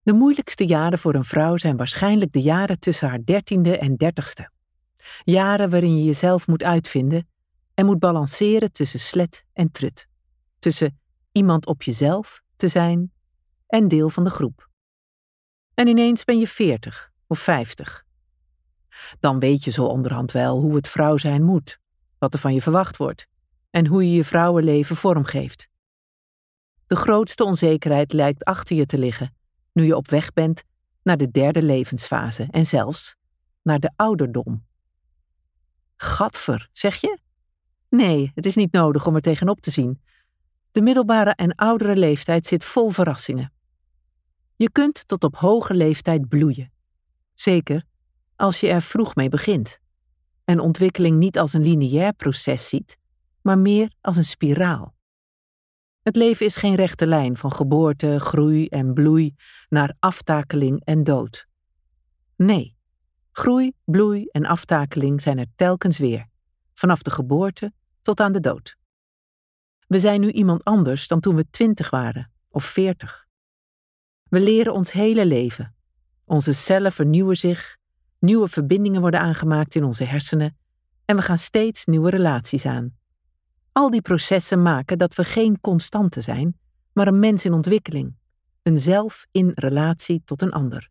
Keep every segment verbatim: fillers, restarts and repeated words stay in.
De moeilijkste jaren voor een vrouw zijn waarschijnlijk de jaren tussen haar dertiende en dertigste. Jaren waarin je jezelf moet uitvinden en moet balanceren tussen slet en trut. Tussen iemand op jezelf te zijn en deel van de groep. En ineens ben je veertig of vijftig. Dan weet je zo onderhand wel hoe het vrouw zijn moet, wat er van je verwacht wordt en hoe je je vrouwenleven vormgeeft. De grootste onzekerheid lijkt achter je te liggen, nu je op weg bent naar de derde levensfase en zelfs naar de ouderdom. Gadver, zeg je? Nee, het is niet nodig om er tegenop te zien. De middelbare en oudere leeftijd zit vol verrassingen. Je kunt tot op hoge leeftijd bloeien. Zeker als je er vroeg mee begint. En ontwikkeling niet als een lineair proces ziet, maar meer als een spiraal. Het leven is geen rechte lijn van geboorte, groei en bloei naar aftakeling en dood. Nee, groei, bloei en aftakeling zijn er telkens weer, vanaf de geboorte tot aan de dood. We zijn nu iemand anders dan toen we twintig waren of veertig. We leren ons hele leven. Onze cellen vernieuwen zich, nieuwe verbindingen worden aangemaakt in onze hersenen en we gaan steeds nieuwe relaties aan. Al die processen maken dat we geen constante zijn, maar een mens in ontwikkeling, een zelf in relatie tot een ander.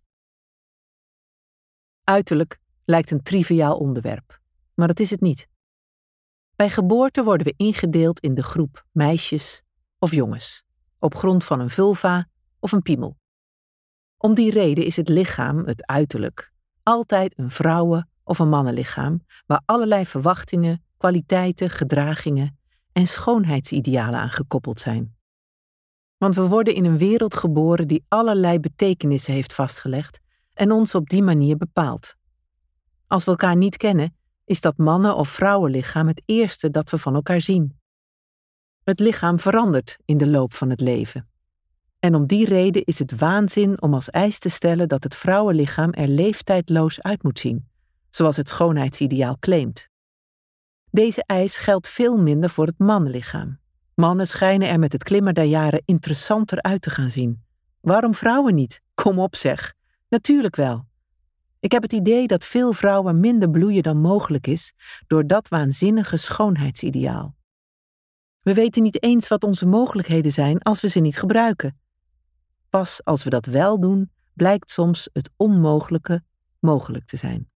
Uiterlijk lijkt een triviaal onderwerp, maar dat is het niet. Bij geboorte worden we ingedeeld in de groep meisjes of jongens, op grond van een vulva of een piemel. Om die reden is het lichaam, het uiterlijk, altijd een vrouwen- of een mannenlichaam, waar allerlei verwachtingen, kwaliteiten, gedragingen en schoonheidsidealen aan gekoppeld zijn. Want we worden in een wereld geboren die allerlei betekenissen heeft vastgelegd en ons op die manier bepaalt. Als we elkaar niet kennen, is dat mannen- of vrouwenlichaam het eerste dat we van elkaar zien. Het lichaam verandert in de loop van het leven. En om die reden is het waanzin om als eis te stellen dat het vrouwenlichaam er leeftijdloos uit moet zien, zoals het schoonheidsideaal claimt. Deze eis geldt veel minder voor het mannenlichaam. Mannen schijnen er met het klimmen der jaren interessanter uit te gaan zien. Waarom vrouwen niet? Kom op zeg. Natuurlijk wel. Ik heb het idee dat veel vrouwen minder bloeien dan mogelijk is door dat waanzinnige schoonheidsideaal. We weten niet eens wat onze mogelijkheden zijn als we ze niet gebruiken. Pas als we dat wel doen, blijkt soms het onmogelijke mogelijk te zijn.